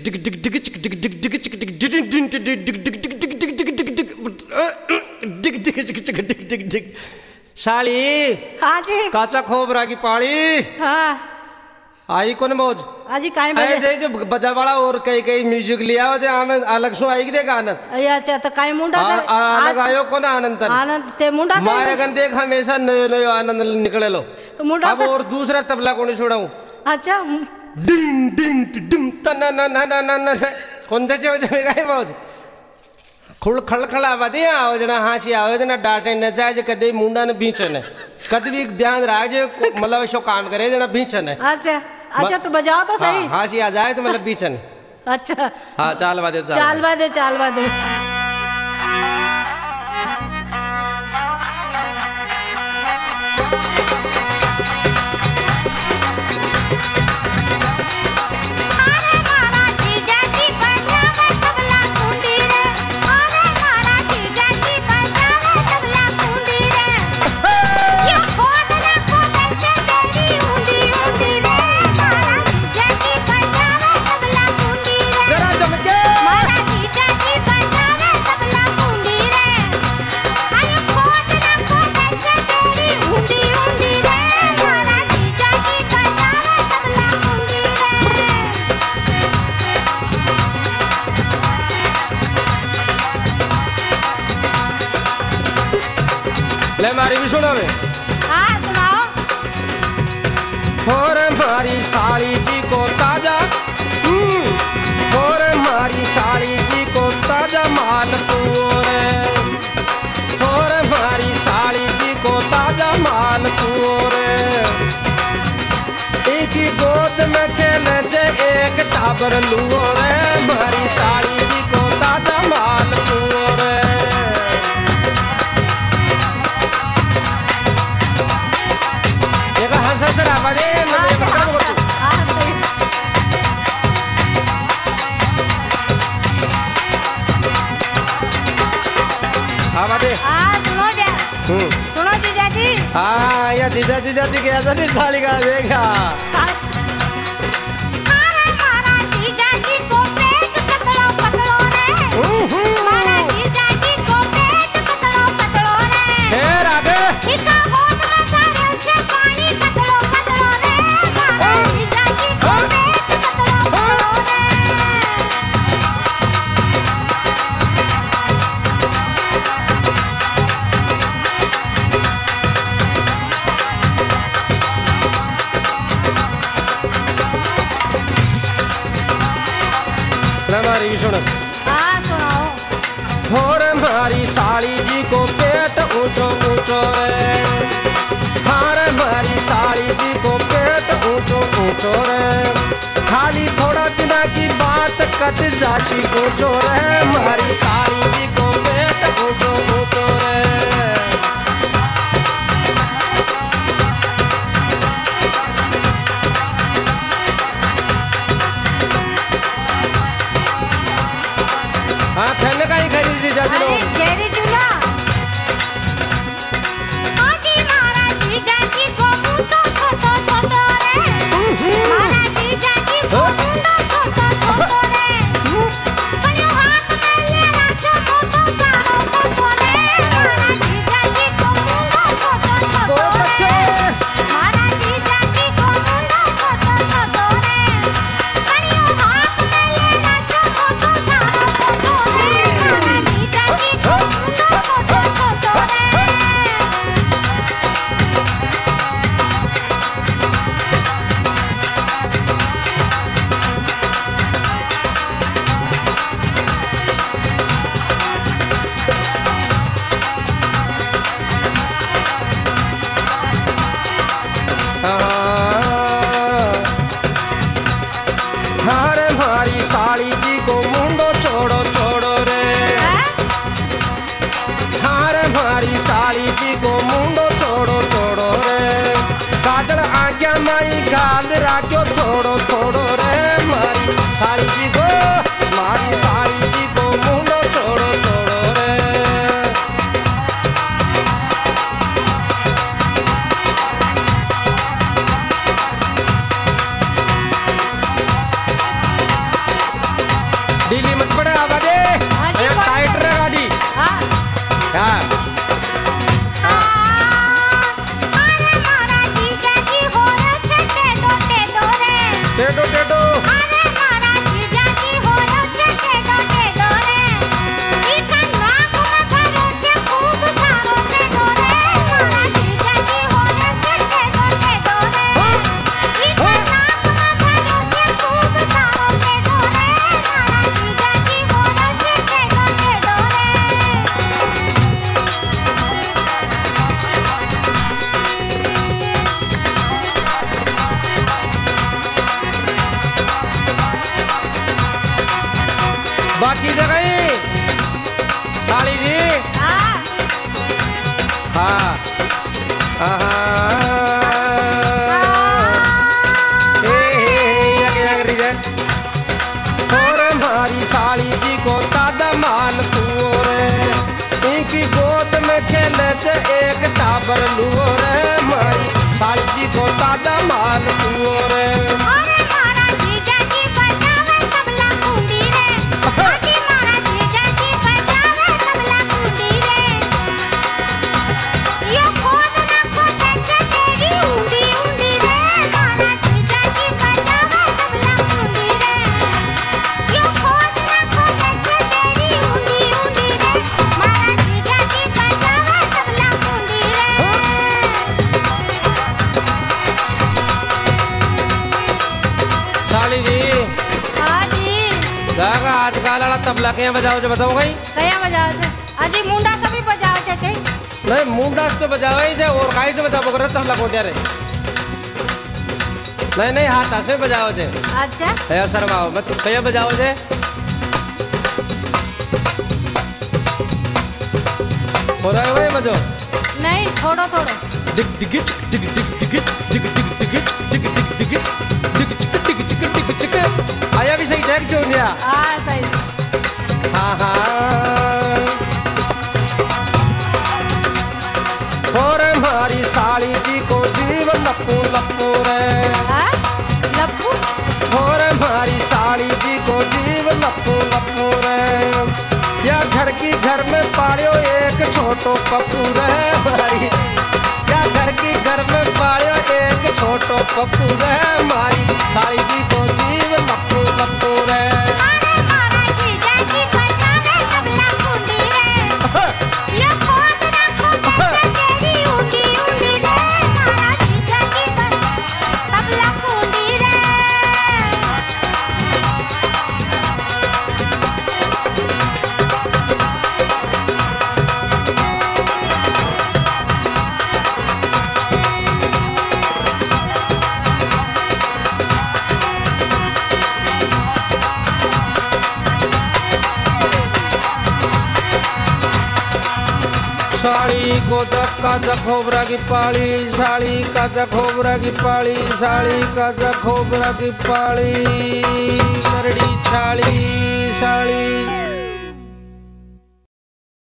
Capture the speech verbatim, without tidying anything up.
साली हाँ जी काचा खोबरा की पाली हाँ आई कौन मौज अजी काई बजे जे जो बजा वाला और कई कई म्यूजिक लिया हो जे हमें अलग सो आई दे गाना अया अच्छा तो काई मुंडा से अलग आयो कौन आनंद आनंद से मुंडा से मारे गन देख हमेशा नयो नयो आनंद निकले लो मुंडा अब और दूसरा तबला कौन छोड़ाऊं अच्छा डिंग डिंग डिंग तना ना ना ना ना ना कौन से जो जो गाय मौज खुल खल खला बदिया हो जना हासी आओ जना डाटे न जाए कदे मुंडा ने बीचने कद भी ध्यान राज मतलब शो काम करे जना बीचने अच्छा अच्छा तो बजाओ तो सही हाँ हासी आ जाए तो मतलब बीचने अच्छा हाँ चाल बादे चाल बादे चाल बादे ले मारी भी सुनो में हाँ सुनाओ और मारी साली जी को ताजा और मारी साली जी को ताजा मालपुर और मारी साली जी को ताजा मालपुर एक ही गोद में खेले जे एक टाबर लुओ रे मारी साली जी को ताजा मालपुर ससरा बजे मैं बता दूं हाँ बाते हाँ सुनो जा सुनो जीजा जी हाँ या जीजा जीजा जी क्या था साली का देखा हमारा जीजा जी को पेट पतलो पतलो रे हमारा जीजा जी को पेट पतलो पतलो रे हे राधे इका होठ में सारे छे पानी पतलो पतलो रे हमारा जीजा जी को पेट पतलो पतलो रे हमारी सुनो हाँ सुनाओ और हमारी साली जी को पेट ऊंचो ऊंचो रे हार हमारी साली जी को पेट ऊंचो ऊंचो रे खाली थोड़ा दिना की बात कट जाची ऊंचो रे हमारी साली जी को पेट ऊंचो ऊंचो रे हाँ थैले का ही खरीदी जाती लोग जेरी चूल्हा आजी मारा जीजा जी को मुंडो छोटो छोटो रे मारा जीजा जी को मुंडो छोटो छोटो रे कन्यो हाथ में ले राखो मोटो सारो मोटो रे मारा जीजा जी को मुंडो छोटो छोटो रे मारा जीजा जी को मुंडो छोटो छोटो रे कन्यो हाथ में ले राखो मोटो सारो मोटो रे मारा जीजा जी को मुंडो छोटो छोटो रे हार हमारी साली जी को मुंडो छोड़ो छोड़ो रे हार हमारी साली जी को मुंडो छोड़ो छोड़ो रे काजल आज्ञा माई गाल राख्यो थोड़ो थोड़ो रे मारी साली जी को मारी साली जी को मुंडो छोड़ो छोड़ो रे ढीली मत पड़े आवाजे हाँ जी, ये बोलो। टाइट रे गाड़ी हाँ हाँ अरे मारा जीजा जी हो रे छे टेडो टेडो रे टेडो टेडो अरे मारा जीजा जी हो रे छे टेडो टेडो रे ईका नाक में भरो छे खूब सारो टेडो रे मारा जीजा जी हो रे छे टेडो टेडो रे ईका नाक में भरो छे खूब सारो टेडो रे मारा जीजा जी हो रे छे टेडो टेडो रे बाकी जगह साली जी हाँ हाँ हाँ हे हे यक यक रिजे और हमारी साली जी को ताजा माल पुओ रे इनकी गोद में खेले चे एक टाबर लुओ रे हमारी साली जी को ताजा माल पुओ रे अरे मारा जीजा जी बजावे तबला कुंडी रे आजी मारा जीजा जी बजावे तबला कुंडी रे यो खोद ना खोदे छे तेरी उंडी उंडी रे मारा जीजा जी बजावे तबला कुंडी रे यो खोद ना खोदे छे तेरी उंडी उंडी रे मारा जीजा जी बजावे तबला कुंडी रे साली जी हाँ जी गागा आजकल वाला तबला के बजाओ जो बताओ भाई कया बजावे छे आजी मुंडा से भी बजावे छे के नहीं मुंडा से बजाओ ही जे और काई से बजाओ कर तबला को त्यारे नहीं नहीं हाथ से बजाओ जे अच्छा है शर्माओ मत कया बजाओ जे हो रहा है भाई बजो नहीं थोड़ो थोड़ो दिग दिग दिग दिग दिग दिग दिग दिग दिग दिग दिग दिग चिक दिग चिक दिग चिक आया भी सही टैग जो दिया हाँ सही हाँ हाँ और हमारी साली जी को जीवन लप्पू लप्पू रे हाँ लप्पू और हमारी साली जी को जीवन लप्पू लप्पू रे या घर की घर में पालियो एक छोटो पप्पू रे हमारी या घर की घर में पालियो एक छोटो पप्पू रे हमारी साली जी को जीवन लप्पू लप्पू रे अरे मारा जीजा जी बजावे तबला कुंडी रे यो खोद ना खोदे छे तेरी उंडी उंडी रे मारा जीजा जी बजावे तबला कुंडी रे साड़ी को धक्का खोबरा की पाली साड़ी का खोबरा की पाली साड़ी का खोबरा की पाली नरड़ी छाली साड़ी